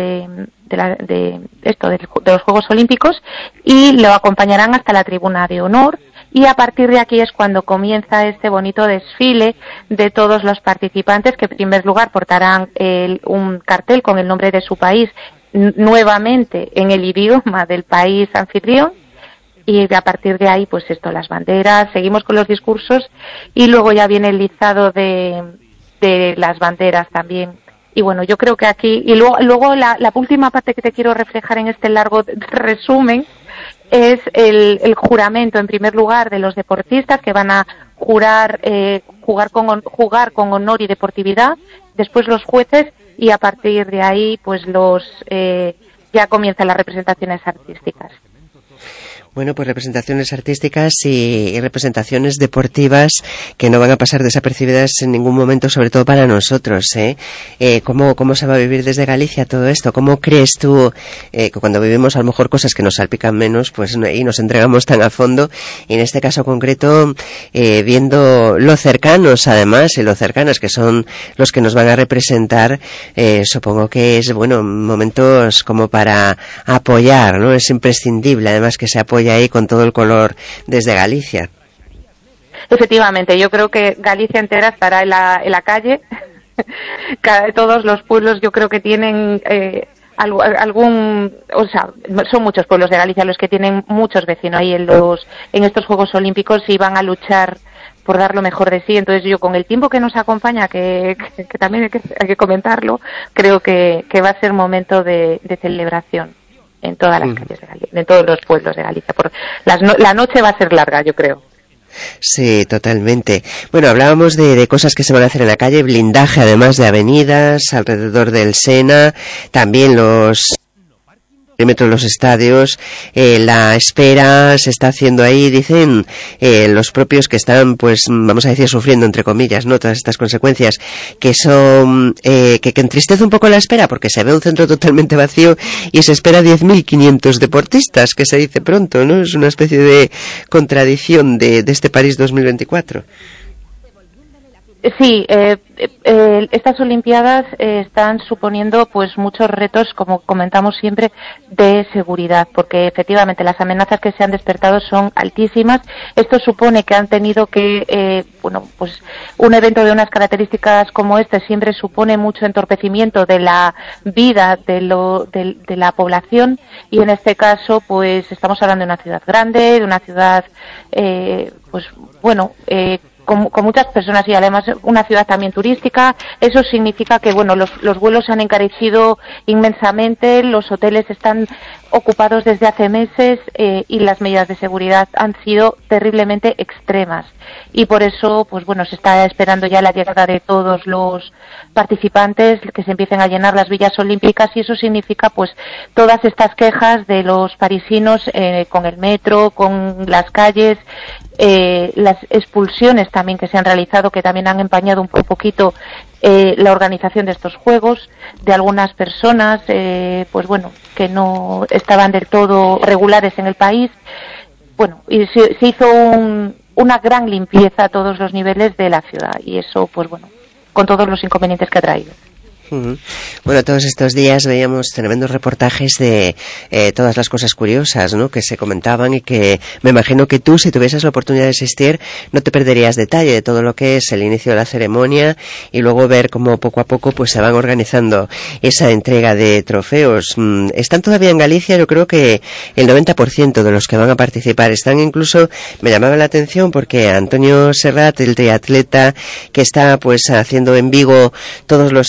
los Juegos Olímpicos, y lo acompañarán hasta la tribuna de honor. Y a partir de aquí es cuando comienza este bonito desfile de todos los participantes, que en primer lugar portarán un cartel con el nombre de su país, nuevamente en el idioma del país anfitrión, y a partir de ahí, pues las banderas, seguimos con los discursos, y luego ya viene el izado de las banderas también. Y bueno, yo creo que aquí, y luego la última parte que te quiero reflejar en este largo resumen, es el juramento, en primer lugar, de los deportistas, que van a jurar jugar con honor y deportividad, después los jueces, y a partir de ahí pues ya comienzan las representaciones artísticas. Bueno, pues representaciones artísticas y representaciones deportivas que no van a pasar desapercibidas en ningún momento, sobre todo para nosotros, ¿eh? ¿Cómo se va a vivir desde Galicia todo esto? ¿Cómo crees tú que cuando vivimos a lo mejor cosas que nos salpican menos, pues y nos entregamos tan a fondo, y en este caso concreto, viendo lo cercanos además y lo cercanas que son los que nos van a representar, supongo que es, bueno, momentos como para apoyar, ¿no? Es imprescindible además que se apoye ahí con todo el color desde Galicia. Efectivamente, yo creo que Galicia entera estará en la calle. Todos los pueblos yo creo que tienen son muchos pueblos de Galicia los que tienen muchos vecinos ahí en estos Juegos Olímpicos, y van a luchar por dar lo mejor de sí. Entonces yo, con el tiempo que nos acompaña, que también hay que comentarlo, creo que va a ser momento de celebración en todas las calles de Galicia, en todos los pueblos de Galicia. La noche va a ser larga, yo creo. Sí, totalmente. Bueno, hablábamos de cosas que se van a hacer en la calle, blindaje además de avenidas alrededor del Sena, también los perímetros de los estadios, la espera se está haciendo ahí, dicen los propios que están, pues vamos a decir, sufriendo entre comillas, ¿no?, todas estas consecuencias, que son que entristece un poco la espera, porque se ve un centro totalmente vacío y se espera 10.500 deportistas, que se dice pronto, ¿no? Es una especie de contradicción de este París 2024. Sí, estas Olimpiadas están suponiendo pues muchos retos, como comentamos siempre, de seguridad, porque efectivamente las amenazas que se han despertado son altísimas. Esto supone que han tenido que, pues un evento de unas características como este siempre supone mucho entorpecimiento de la vida de la población, y en este caso pues estamos hablando de una ciudad grande, de una ciudad con muchas personas, y además una ciudad también turística. Eso significa que los vuelos se han encarecido inmensamente, los hoteles están ocupados desde hace meses, y las medidas de seguridad han sido terriblemente extremas, y por eso se está esperando ya la llegada de todos los participantes, que se empiecen a llenar las villas olímpicas, y eso significa pues todas estas quejas de los parisinos con el metro, con las calles, las expulsiones también que se han realizado, que también han empañado un poquito la organización de estos juegos, de algunas personas que no estaban del todo regulares en el país. Y se hizo una gran limpieza a todos los niveles de la ciudad, y eso con todos los inconvenientes que ha traído. Bueno, todos estos días veíamos tremendos reportajes de todas las cosas curiosas, ¿no?, que se comentaban, y que me imagino que tú, si tuvieses la oportunidad de asistir, no te perderías detalle de todo lo que es el inicio de la ceremonia, y luego ver cómo poco a poco pues se van organizando esa entrega de trofeos. Están todavía en Galicia, yo creo que el 90% de los que van a participar están. Incluso me llamaba la atención porque Antonio Serrat, el triatleta que está pues haciendo en Vigo todos los ensayos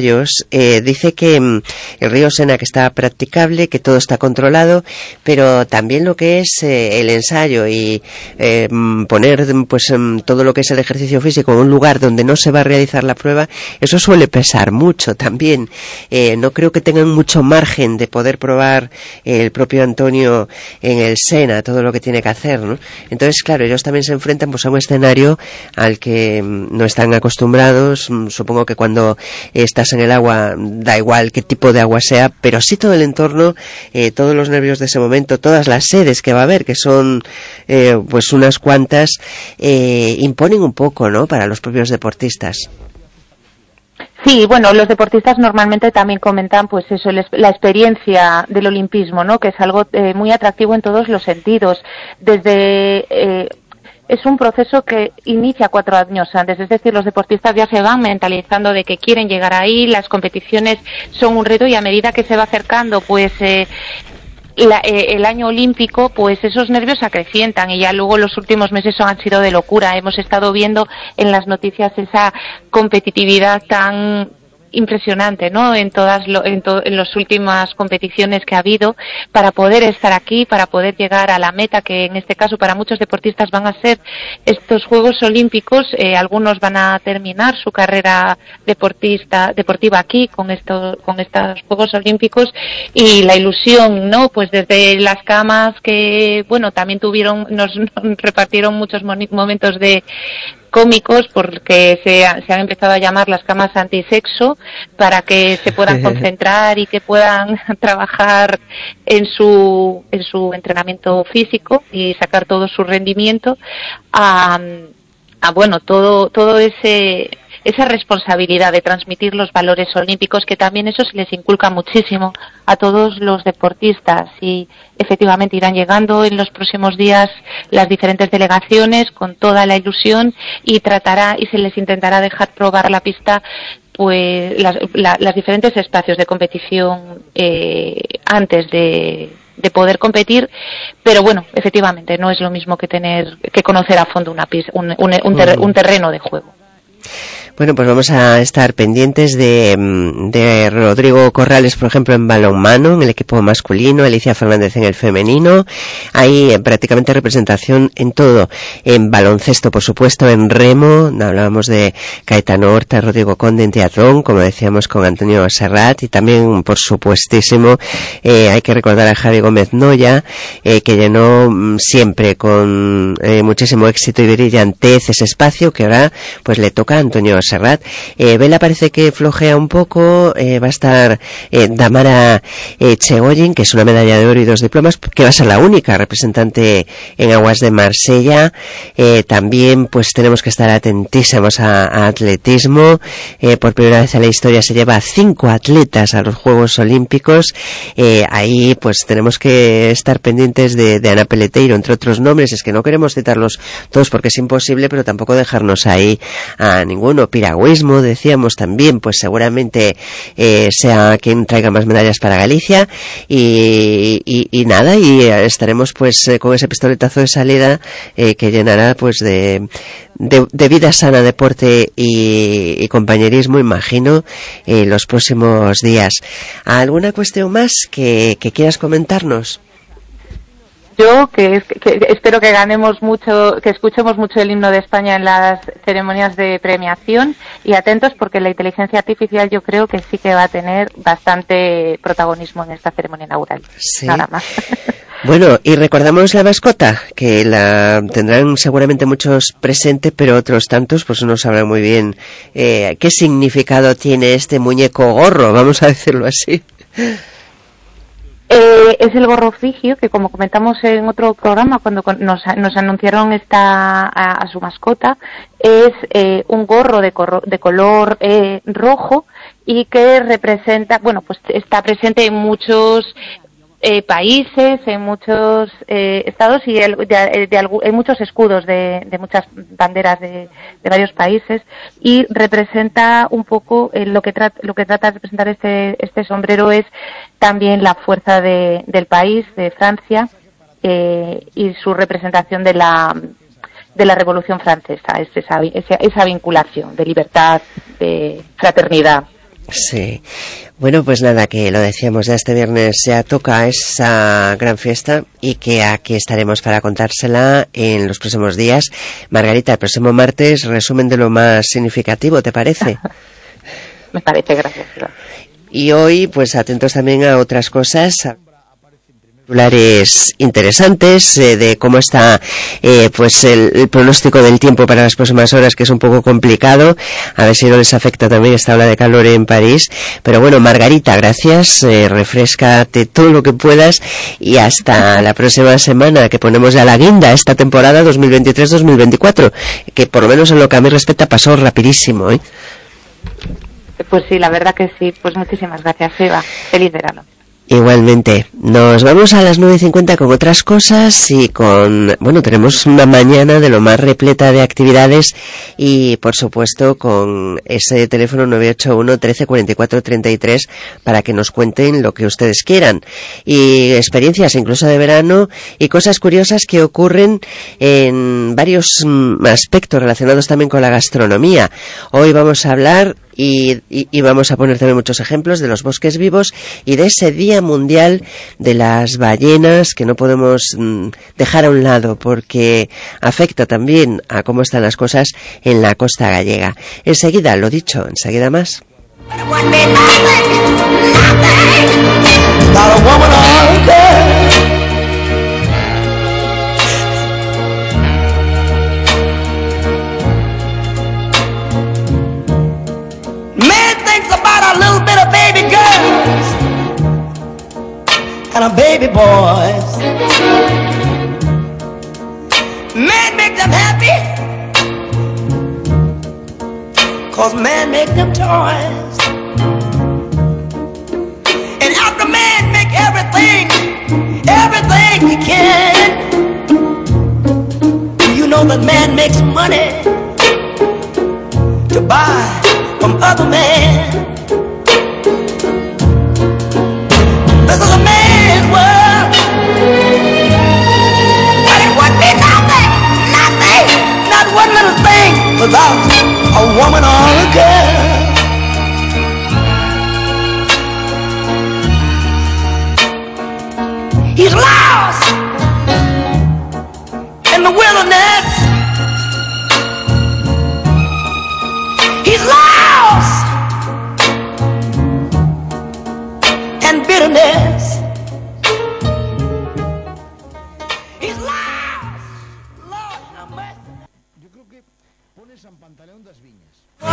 ensayos, dice que el río Sena que está practicable, que todo está controlado, pero también lo que es el ensayo y poner pues todo lo que es el ejercicio físico en un lugar donde no se va a realizar la prueba, eso suele pesar mucho también. No creo que tengan mucho margen de poder probar el propio Antonio en el Sena todo lo que tiene que hacer, ¿no? Entonces, claro, ellos también se enfrentan pues a un escenario al que no están acostumbrados. Supongo que cuando estás en el agua da igual qué tipo de agua sea, pero sí todo el entorno, todos los nervios de ese momento, todas las sedes que va a haber, que son pues unas cuantas, imponen un poco, ¿no?, para los propios deportistas. Sí, bueno, los deportistas normalmente también comentan pues eso, la experiencia del olimpismo, ¿no?, que es algo muy atractivo en todos los sentidos. Es un proceso que inicia 4 años antes, es decir, los deportistas ya se van mentalizando de que quieren llegar ahí, las competiciones son un reto y a medida que se va acercando pues el año olímpico, pues esos nervios se acrecientan y ya luego los últimos meses han sido de locura. Hemos estado viendo en las noticias esa competitividad tan impresionante, ¿no?, en las últimas competiciones que ha habido para poder estar aquí, para poder llegar a la meta, que en este caso para muchos deportistas van a ser estos Juegos Olímpicos. Algunos van a terminar su carrera deportiva aquí con estos Juegos Olímpicos, y la ilusión, ¿no?, pues desde las camas que, bueno, también nos repartieron muchos momentos de cómicos, porque se han empezado a llamar las camas antisexo, para que se puedan concentrar y que puedan trabajar en su entrenamiento físico y sacar todo su rendimiento bueno, todo esa responsabilidad de transmitir los valores olímpicos, que también eso se les inculca muchísimo a todos los deportistas, y efectivamente irán llegando en los próximos días las diferentes delegaciones con toda la ilusión, y se les intentará dejar probar la pista, pues las diferentes espacios de competición antes de poder competir. Pero bueno, efectivamente no es lo mismo que conocer a fondo una pista, un terreno de juego. Bueno, pues vamos a estar pendientes de Rodrigo Corrales, por ejemplo, en balonmano, en el equipo masculino, Alicia Fernández en el femenino. Hay prácticamente representación en todo. En baloncesto, por supuesto, en remo, hablábamos de Caetano Horta, Rodrigo Conde en triatlón, como decíamos, con Antonio Serrat, y también, por supuestísimo, hay que recordar a Javi Gómez Noya, que llenó siempre con muchísimo éxito y brillantez ese espacio, que ahora pues le toca a Antonio Serrat. Vela parece que flojea un poco. Va a estar Damara Chegoyen, que es una medalla de oro y 2 diplomas, que va a ser la única representante en aguas de Marsella. También pues tenemos que estar atentísimos a atletismo. Por primera vez en la historia se lleva a 5 atletas a los Juegos Olímpicos. Ahí pues tenemos que estar pendientes de Ana Peleteiro, entre otros nombres. Es que no queremos citarlos todos porque es imposible, pero tampoco dejarnos ahí a ninguno. Piragüismo, decíamos también, pues seguramente sea quien traiga más medallas para Galicia, y nada, y estaremos pues con ese pistoletazo de salida que llenará pues de vida sana, deporte y compañerismo, imagino, los próximos días. ¿Alguna cuestión más que quieras comentarnos? Yo que espero que ganemos mucho, que escuchemos mucho el himno de España en las ceremonias de premiación, y atentos porque la inteligencia artificial yo creo que sí que va a tener bastante protagonismo en esta ceremonia inaugural. Sí. Nada más. Bueno, y recordamos la mascota, que la tendrán seguramente muchos presente, pero otros tantos pues no sabrán muy bien qué significado tiene este muñeco gorro, vamos a decirlo así. Es el gorro frigio, que como comentamos en otro programa cuando nos anunciaron a su mascota, es un gorro de color rojo, y que representa, bueno, pues está presente en muchos países, en muchos estados, y en muchos escudos de muchas banderas de varios países, y representa un poco lo que trata de representar este sombrero es también la fuerza del país, de Francia, y su representación de la Revolución Francesa, es esa vinculación de libertad, de fraternidad. Sí. Bueno, pues nada, que lo decíamos, ya este viernes ya toca esa gran fiesta y que aquí estaremos para contársela en los próximos días. Margarita, el próximo martes, resumen de lo más significativo, ¿te parece? Me parece, gracias. Y hoy, pues atentos también a otras cosas, titulares interesantes de cómo está pues el pronóstico del tiempo para las próximas horas, que es un poco complicado, a ver si no les afecta también esta ola de calor en París. Pero bueno, Margarita, gracias, refréscate todo lo que puedas y hasta la próxima semana, que ponemos ya la guinda esta temporada 2023-2024, que por lo menos en lo que a mí respecta pasó rapidísimo, ¿eh? Pues sí, la verdad que sí. Pues muchísimas gracias, Eva. Feliz verano. Igualmente. Nos vamos a las 9:50 con otras cosas y bueno, tenemos una mañana de lo más repleta de actividades y, por supuesto, con ese teléfono 981 13 44 33 para que nos cuenten lo que ustedes quieran. Y experiencias incluso de verano y cosas curiosas que ocurren en varios aspectos relacionados también con la gastronomía. Hoy vamos a hablar y vamos a poner también muchos ejemplos de los bosques vivos y de ese Día Mundial de las Ballenas que no podemos dejar a un lado porque afecta también a cómo están las cosas en la costa gallega. Enseguida, lo dicho, enseguida más. Little bit of baby girls and a baby boys. Man make them happy, 'cause man make them toys. And after man make everything he can, you know that man makes money to buy from other men. This is a man's world, but it would be nothing, not one little thing without a woman or a girl. He's lost in the wilderness. He's lost and bitterness. He's lost. Lord have mercy. Yo creo que pones San Pantaleón das Viñas.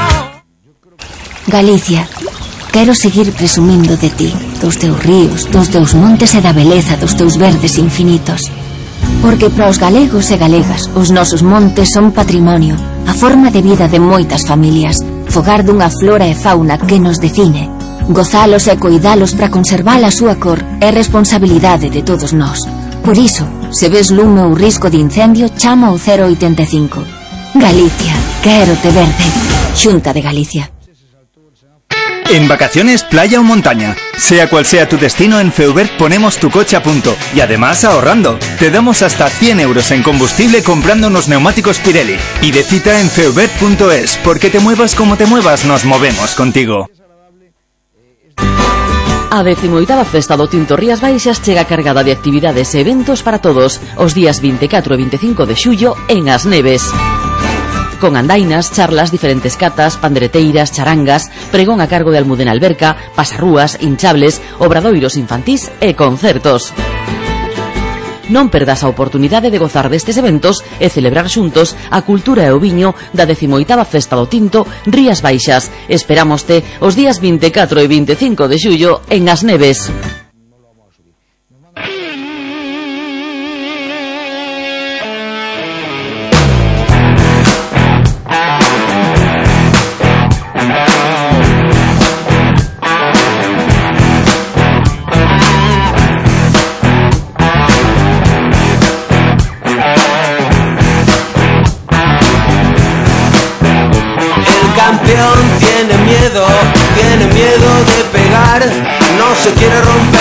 Galicia, quero seguir presumindo de ti, dos teus ríos, dos teus montes e da beleza dos teus verdes infinitos. Porque para os galegos e galegas, os nosos montes son patrimonio, a forma de vida de moitas familias, fogar dunha flora e fauna que nos define. Gozalos e coidalos para conservar a súa cor é responsabilidade de todos nós. Por iso, se ves lume ou risco de incendio, chama ao 085. Galicia, quero te verde. Xunta de Galicia. En vacaciones, playa o montaña. Sea cual sea tu destino, en Feubert ponemos tu coche a punto. Y además ahorrando. Te damos hasta 100 euros en combustible comprando unos neumáticos Pirelli. Y de cita en feubert.es, porque te muevas como te muevas, nos movemos contigo. A 18ª Festa do Tinto Rías Baixas chega cargada de actividades e eventos para todos os días 24 e 25 de xullo en As Neves. Con andainas, charlas, diferentes catas, pandereteiras, charangas, pregón a cargo de Almudena Alberca, pasarrúas, hinchables, obradoiros infantís e concertos. Non perdas a oportunidade de gozar destes eventos e celebrar xuntos a cultura e o viño da 18ª Festa do Tinto Rías Baixas. Esperámoste os días 24 e 25 de xullo en As Neves. Tiene miedo de pegar, no se quiere romper.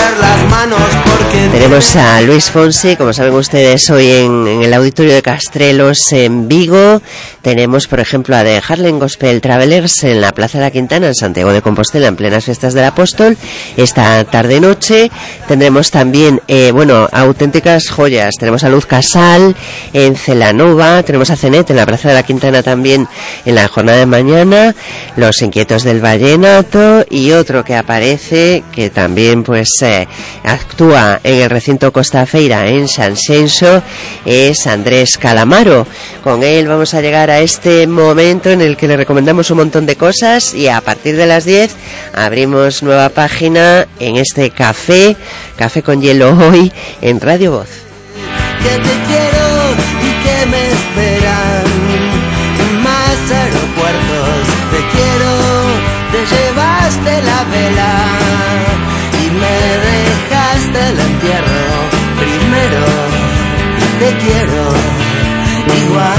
Tenemos a Luis Fonsi, como saben ustedes, hoy en el Auditorio de Castrelos en Vigo. Tenemos, por ejemplo, a The Harlem Gospel Travelers en la Plaza de la Quintana, en Santiago de Compostela, en plenas fiestas del Apóstol, esta tarde-noche. Tendremos también, auténticas joyas. Tenemos a Luz Casal en Celanova, tenemos a Cenet en la Plaza de la Quintana también en la jornada de mañana, Los Inquietos del Vallenato, y otro que aparece, que también actúa en el recinto Costa Feira en Sanxenxo, es Andrés Calamaro. Con él vamos a llegar a este momento en el que le recomendamos un montón de cosas, y a partir de las 10 abrimos nueva página en este Café con Hielo hoy en Radio Voz. Que te quiero y que me esperan en más aeropuertos. Te quiero, te llevaste la vela y me dejaste el entierro primero. Te quiero igual.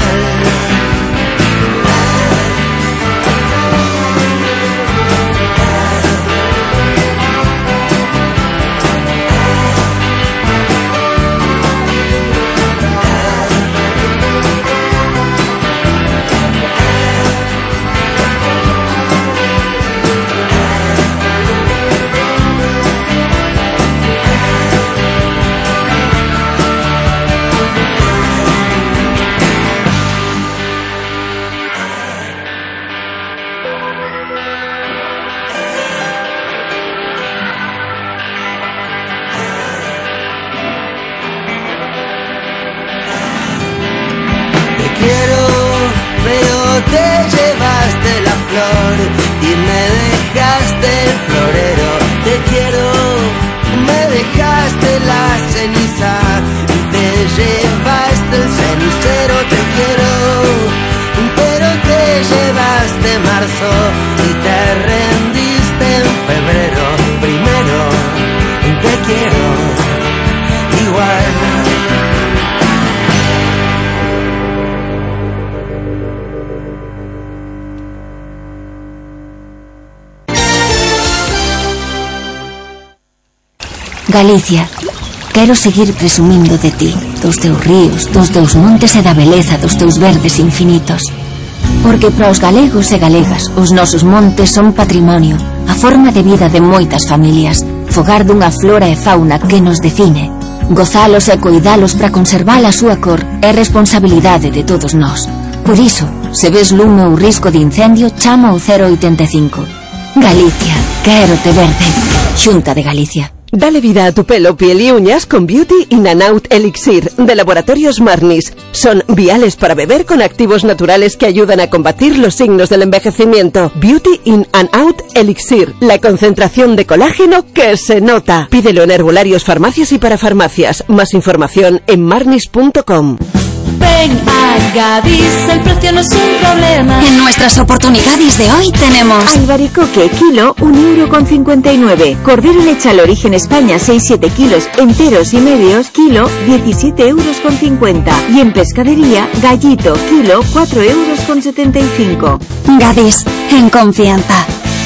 Y me dejaste el florero. Te quiero, me dejaste la ceniza y te llevaste el cenicero. Te quiero, pero te llevaste marzo y te rendiste en febrero. Primero te quiero igual. Galicia, quero seguir presumindo de ti, dos teus ríos, dos teus montes e da beleza dos teus verdes infinitos. Porque para os galegos e galegas, os nosos montes son patrimonio, a forma de vida de moitas familias, fogar dunha flora e fauna que nos define. Gozalos e coidalos para conservar a súa cor é responsabilidade de todos nós. Por iso, se ves lume ou risco de incendio, chama o 085. Galicia, quero te verde. Xunta de Galicia. Dale vida a tu pelo, piel y uñas con Beauty in and Out Elixir de Laboratorios Marnis. Son viales para beber con activos naturales que ayudan a combatir los signos del envejecimiento. Beauty in and Out Elixir, la concentración de colágeno que se nota. Pídelo en herbolarios, farmacias y parafarmacias. Más información en marnis.com. Ven a Gadis, el precio no es un problema. En nuestras oportunidades de hoy tenemos albaricoque, kilo, 1,59 €. Cordero lechal origen España, 6-7 kilos, enteros y medios, kilo, 17,50 €. Y en pescadería, gallito, kilo, 4,75 €. Gadis, en confianza.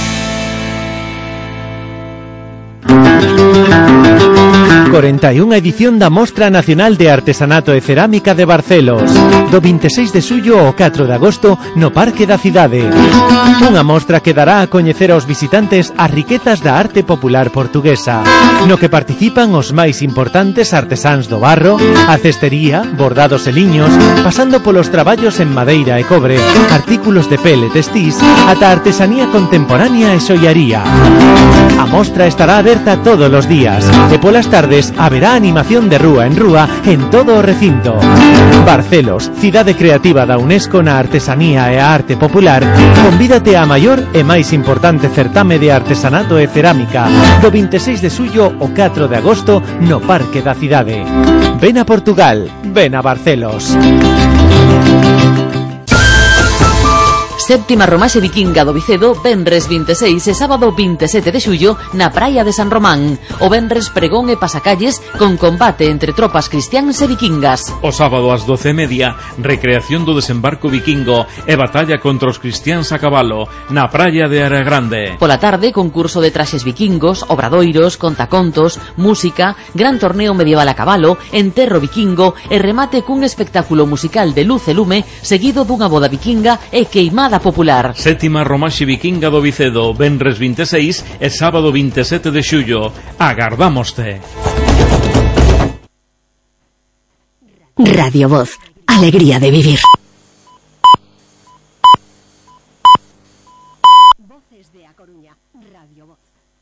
A 41 edición da Mostra Nacional de Artesanato e Cerámica de Barcelos, do 26 de xullo ao 4 de agosto no Parque da Cidade. Unha mostra que dará a coñecer aos visitantes as riquezas da arte popular portuguesa, no que participan os máis importantes artesáns do barro, a cestería, bordados e liños, pasando polos traballos en madeira e cobre, artículos de pele e textís, ata artesanía contemporánea e xoiaría. A mostra estará aberta todos os días e polas tardes haberá animación de rúa en rúa en todo o recinto. Barcelos, cidade creativa da UNESCO na artesanía e a arte popular, convídate á maior e máis importante certame de artesanato e cerámica do 26 de xullo ao 4 de agosto no Parque da Cidade. Ven a Portugal, ven a Barcelos. Séptima romaxe vikinga do Vicedo, venres 26 e sábado 27 de xullo na praia de San Román. O venres pregón e pasacalles con combate entre tropas cristiáns e vikingas. O sábado ás 12:30, recreación do desembarco vikingo e batalla contra os cristiáns a cabalo na praia de Área Grande. Pola tarde, concurso de traxes vikingos, obradoiros, contacontos, música, gran torneo medieval a cabalo, enterro vikingo e remate cun espectáculo musical de luz e lume seguido dunha boda vikinga e queimada popular. Sétima romaxe vikinga do Vicedo, venres 26 e sábado 27 de xullo. Agardámoste. Radio Voz, alegría de vivir.